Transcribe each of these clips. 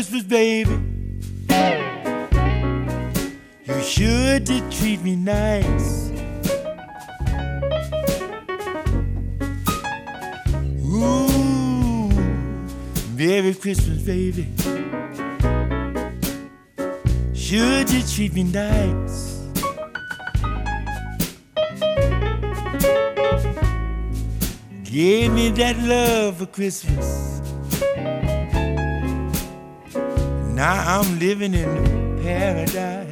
Christmas, baby. You sure did treat me nice. Ooh, Merry Christmas, baby. Sure did treat me nice. Gave me that love for Christmas. Now I'm living in paradise.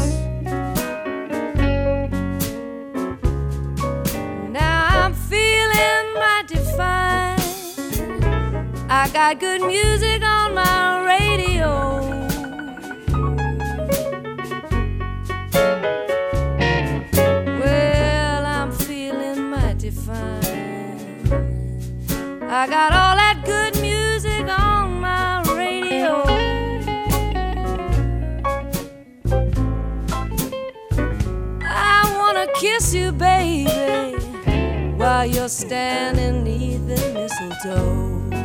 Now I'm feeling mighty fine. I got good music on my radio. Well, I'm feeling mighty fine. I got all that good music on my radio. I wanna kiss you, baby, while you're standing neath the mistletoe.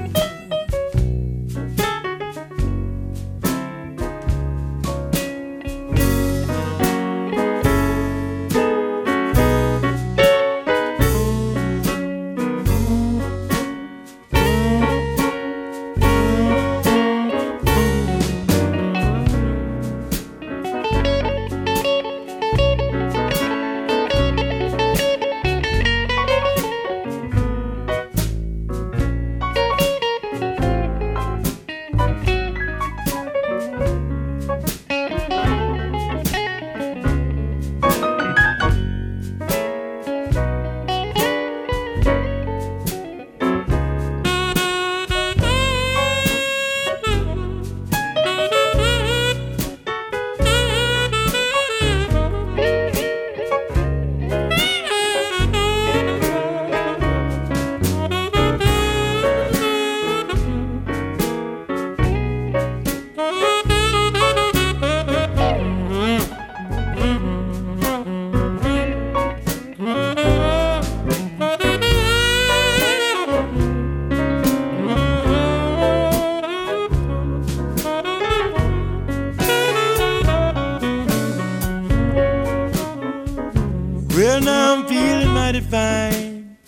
Well, now I'm feeling mighty fine.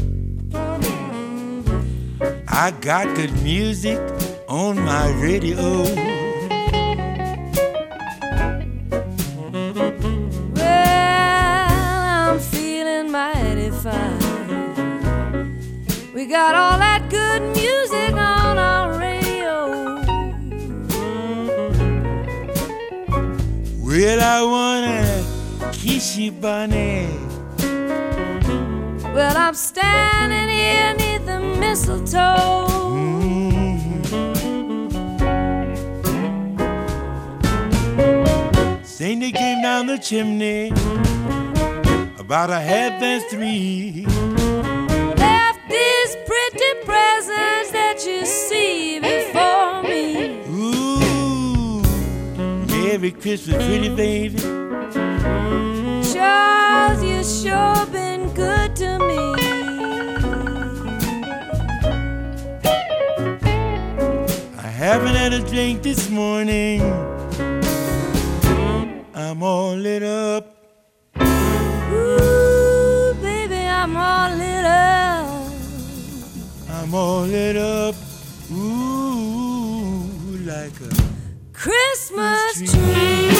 I got good music on my radio. Well, I'm feeling mighty fine. We got all that good music on our radio. Well, I wanna kiss you, Bonnie. Well, I'm standing here neath the mistletoe. Saint came down the chimney about 3:30. Left these pretty presents that you see before me. Ooh, Merry Christmas, pretty baby. Charles, you sure been good to me. I haven't had a drink this morning. I'm all lit up. Ooh, baby, I'm all lit up. I'm all lit up. Ooh, like a Christmas tree.